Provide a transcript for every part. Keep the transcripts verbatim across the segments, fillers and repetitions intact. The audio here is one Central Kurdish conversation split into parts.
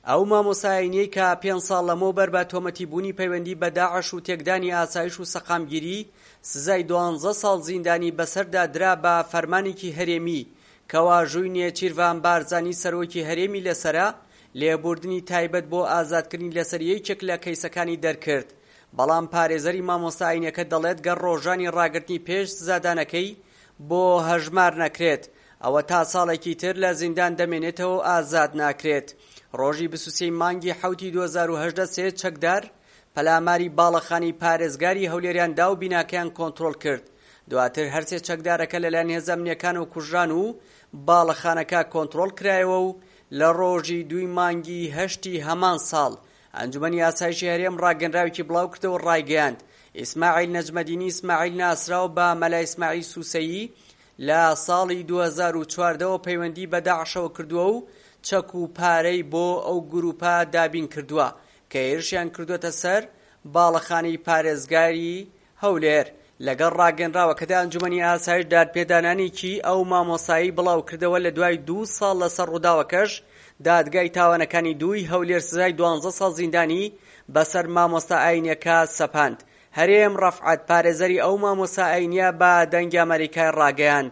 ئەو مامۆسایینەی کە پێنج ساڵ لەمەوبەر بە تۆمەتیبوونی پەیوەندی بە داعش و تێکدانی ئاسایش و سەقامگیری سزای دوانزە ساڵ زیندانی بەسەردا درا بە فەرمانێکی هەرێمی کەوا ژووی نێچیروان بارزانی سەرۆکی هەرێمی لەسەرە لێبوردنی تایبەت بۆ ئازادکردنی لەسەر یەکێک لە کەیسەکانی دەرکرد. بەڵام پارێزەری مامۆسایینەکە دەڵێت گەر ڕۆژانی ڕاگررتنی پێش سزادانەکەی بۆ هەژمار نەکرێت ئەوە تا ساڵێکی تر لە زیندان دەمێنێتەوە ئازاد ناکرێت. ڕۆژی بیست مانگی حوتی دوو هەزار و هەژدە سێ چەکدار پەلاماری باڵەخانی پارێزگاری هەولێریاندا و بیناکەیان کۆنتڕۆڵ کرد. دواتر هەرسێ چەکدارەکە لەلایەن هێزە ئەمنیەکانە و کوژران و باڵەخانەکە کۆنتڕۆڵ کرایەوە و لە ڕۆژی دوی مانگی هەشتی هەمان ساڵ ئەنجومەنی ئاسایشی هەرێم ڕاگەنراوێکی بڵاو کردەوە ڕایگەیاند ئیسماعیل نەجمەدینی ئیسماعیل ناسراو بە مەلای ئیسماعیل سوسەیی لە ساڵی دوو هەزار و چواردەوە پەیوەندی بە داعشەوە کردووە و چەک و پارەی بۆ ئەو گروپە دابین کردووە کە هێرشیان کردوێتە سەر باڵەخانەی پارێزگاری هەولێر. لەگەڵ ڕاگەنراوەکەدا ئەنجومەنی ئاسایش دادپێدانانێکی ئەو مامۆسایی بڵاو کردەوە لە دوای دوو ساڵ لەسەر ڕووداوەکەش دادگای تاوانەکانی دووی هەولێر سزای دوانزە ساڵ زیندانی بەسەر مامۆستا ئاینیەکە سەپاند. هەرێم ڕەفعەت پارێزەری ئەو مامۆستا ئاینیە بە دەنگی ئەمریکای ڕاگەیاند.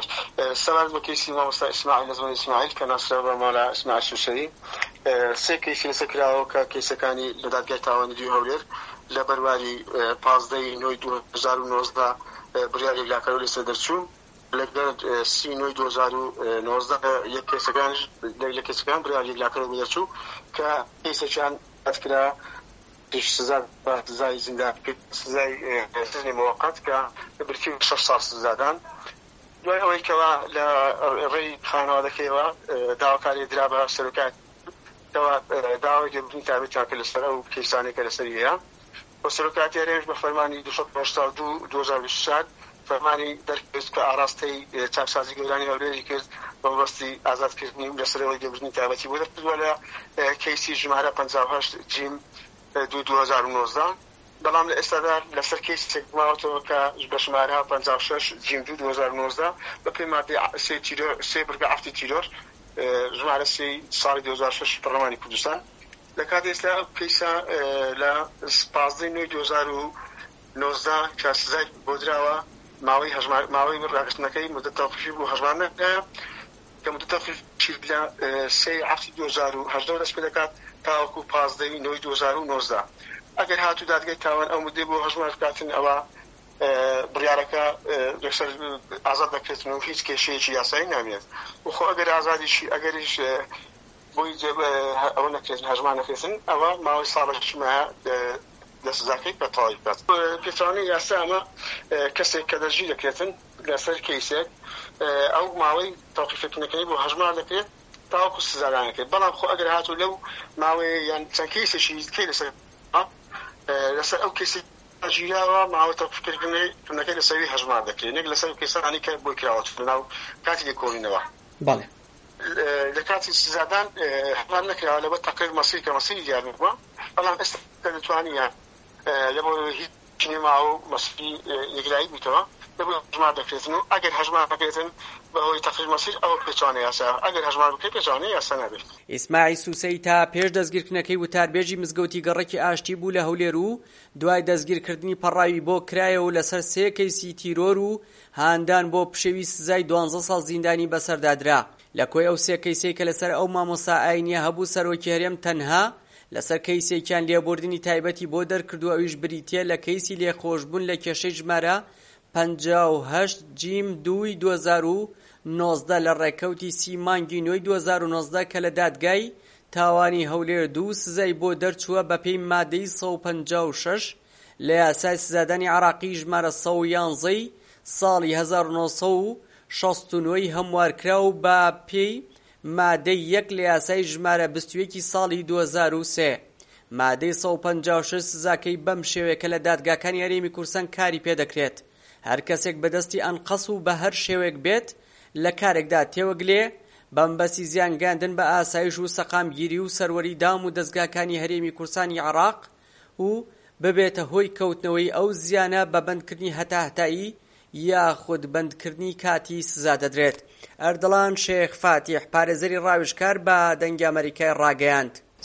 سەلام بە کەیسی مامۆستا ئیسماعیل نەجمەدینی ئیسماعیل کە ناسراو بە مەلا ئیسماعیل سوسەیی. سێ کەیسی لەسەر کراوە کە کەیسەکانی لە دادگای تاوانی دووی هەولێر لە بەرواری پازدەی نۆی دوو هەزار و نۆزدە بڕیاری لاکەرەوە لەسەر دەرچوو. لەگەر سی نۆی دوو هەزار و نۆزدە یەک کەیسەکان لە کەیسەکان بڕیاری لاکەرەوە دەرچوو کە کەیسەکان دادکرا پیش سزا بە سزای زیندان سزای سزنی موقت کە بەرکی شەش ساڵ سزادان. دوای ئەوەی کەوا لە ڕێی خانەوادەکەیەوە داواکاری درا بە سەرۆکات کەوا داوای لێبوردنی تایبەتیان کرد لەسەر ئەو کەیسانێکە لەسەری هەیە. بۆ سەرۆکاتی هەرێمش بە فەرمانی دوو سەد و هەشتا و دوو دوو هەزار و بیست و چوار فەرمانی دەرکرد کە ئاراستەی چاپسازی گەورانی هەولێری کرد بە مەبەستی ئازادکردنی لەسەرەوەی لێبوردنی تایبەتی بۆ دەرکردووە لە کەیسی ژمارە پەنجا و هەشت جیم دوو دوو هەزار و نۆزدە. بەڵام لە ئێستادا لەسەر کەیسێک ماوەتەوە کە بە ژمارە پەنجا و شەش جیم دوو دوو هەزار و نۆزدە بە پێی مادەی سێ بڕگە ئەفتی تیرۆر ژمارە سێ ساڵی دوو هەزار و شەش پەرلەمانی کوردستان لە کاتی ئێستا کەیسە لە پازدەی نۆی دوو هەزار و نۆزدە کە سزای بۆ دراوە ماوەی ماوەی ڕاگررتنەکەی مدەت تەوقیفی بۆ هەژمارنەکە کە مدەت تەوقیفی لە سێ ئەفتی دوو هەزار و هەژدە دەست پێ دەکات تاوەکو پازدەی نۆی دوو هەزار و نۆزدە. ئەگەر هاتوو دادگای تاوان ئەو مدەی بۆ هەژمار بکاتن ئەوە بڕیارەکە لەسەر ئازاد دەکرێتن و هیچ کێشەیەکی یاسایی نامێت. وخۆ ئەگەر ئازادیشی ئەگەریش بۆی ئەوە نەکرێتن هەژمار نەکرێتن ئەوە ماوەی ساڵێکیمایە لە سزاکەی بە تەواوی بکات. پێچەوانەی یاسا ئەمە کەسێک کە دەرژی دەکرێتن لەسەر کەیسێک ئەو ماوەی تەوقیفکردنەکەی بۆ هەژمار دەکرێت تاوەکو سزادانەکرێت. بەڵام خۆ ئەگەر هاتوو لەو ماوەی یان چەند کەیسێکی کەی لەسەر لەسەر ئەو کەسی ژیراوە ماوە تەوقیفکردنەکەی لەسەری هەژمار دەکرێت نەک لەسەر کەسانی کە بۆی کراوەتە ناو کاتی لێکۆڵینەوە. بەڵێ لە کاتی سزادان هەژمار نەکراوە لەبەر تەقریر مەسیری کە مەسیری دیار بووە. بەڵام ئێستا دەتوانیان لەبۆ هیچ نێماوە و مەسیری یەکلایی بوویتەوە لەبۆ هەژمار دەکرێتن و ئەگەر هەژمار بکرێتن بەهۆی تەقریر مەسیر ئەوە پێچوانەی یاسا ئەگەر هەژمار بکرێت پێچوانەی یاسا نابێت. ئیسماعیل سوسەیی تا پێش دەستگیرکردنەکەی وتاربێژی مزگەوتی گەڕێکی ئاشتی بوو لە هەولێر و دوای دەستگیرکردنی پەڕاوی بۆ کرایەوە لەسەر سێ کەیسی تیرۆر و هاندان بۆ پشەوی سزای دوانزە ساڵ زیندانی بەسەردادرا. لە کۆی ئەو سێ کەیسەی کە لەسەر ئەو مامۆستا ئاینیە هەبوو سەرۆکی هەرێم تەنها لەسەر کەیسێکیان لێبوردنی تایبەتی بۆ دەرکردووە ئەویش بریتیە لە کەیسی لێخۆشبوون لە کێشەی ژمارە پەنجا و هەشت جیم دووی دوو هەزار و نۆزدە لە ڕێکەوتی سی مانگی نۆی دوو هەزار و نۆزدە کە لە دادگای تاوانی هەولێر دوو سزای بۆ دەرچووە بە پێی مادەی سەد و پەنجا و شەش لە یاسای سزادانی عێراقی ژمارە سەد و یانزەی ساڵی هەزار و نۆ سەد و شەست و نۆی هەموارکرا و بە پێی مادەی یەک لە یاسای ژمارە بیست و یەکی ساڵی دوو هەزار و سێ. مادەی سەد و پەنجا و شەش سزاکەی بەم شێوەیە کە لە دادگاکانی هەرێمی کوردستان کاری پێدەکرێت. هەر کەسێک بەدەستی ئەنقەس و بە هەر شێوەیەک بێت لە کارێکدا تێوەگلێ بەمبەستی زیانگاندن بە ئاسایش و سەقامگیری و سەروەری دام و دەستگاکانی هەرێمی کوردستانی عێراق و ببێتە هۆی کەوتنەوەی ئەو زیانە بە بەندکردنی هەتاهتایی یاخود بەندکردنی کاتی سزا دەدرێت. ئەردەڵان شێخ فاتیح پارێزەری ڕاوێژکار بە دەنگی ئەمریکای ڕاگەیاند.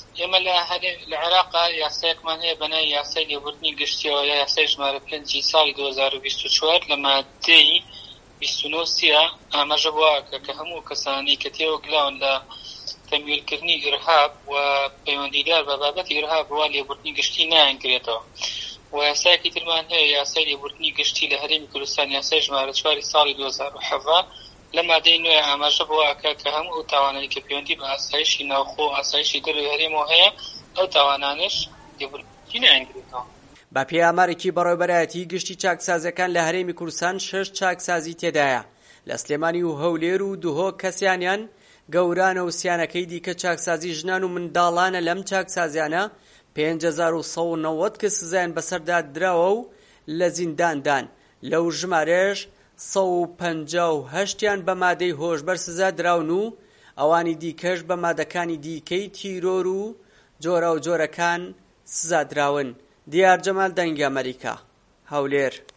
ئێمە لە عێراقا یاسایەکمان هەیە بەناوی یاسای لێبوردنی گشتیەوە یا یاسای ژمارە پێنجی ساڵی دوو هەزار و بیست و چوار لە مادەی بیست و نۆ سیە ئاماژە بووە کە هەموو کەسانی کە تێوەگلاون لە تەمویلکردنی ئیرهاب و پەیوەندیدار بە بابەتی ئیرهاب وا لێبوردنی گشتی نایانگرێتەوە. و یاسایەکی ترمان هەیە یاسای لێبوردنی گشتی لە هەرێمی کوردستان یاسای ژمارە چواری ساڵی دوو هەزار و هەڤە لە مادەی نوێ ئاماژە بووە کە هەموو تاوانانی کە پەیوەندی بە ئاسایشی ناوخۆ ئاسایشی دەروی هەرێمەوە هەیە ئەو تاوانانش لێبوردنی نایانگرێتەوە. بە پێی ئامارێکی بەڕێوەبەرایەتی گشتی چاکسازیەکان لە هەرێمی کوردستان شەش چاکسازی تێدایە. لە سلێمانی و هەولێر و دوهۆ کەسیانیان گەورانە و سیانەکەی دیکە چاکسازی ژنان و منداڵانە. لەم چاکسازیانە پێنج هەزار و سەد و نەوەد کەس سزایان بەسەردا دراوە و لە زینداندان. لەو ژمارەش سەد و پەنجا و هەشتیان بە مادەی هۆشبەر سزا دراون و ئەوانی دیکەش بە مادەکانی دیکەی تیرۆر و جۆرە و جۆرەکان سزا دراون. دیار جەمال دەنگی ئەمریکا، هەولێر.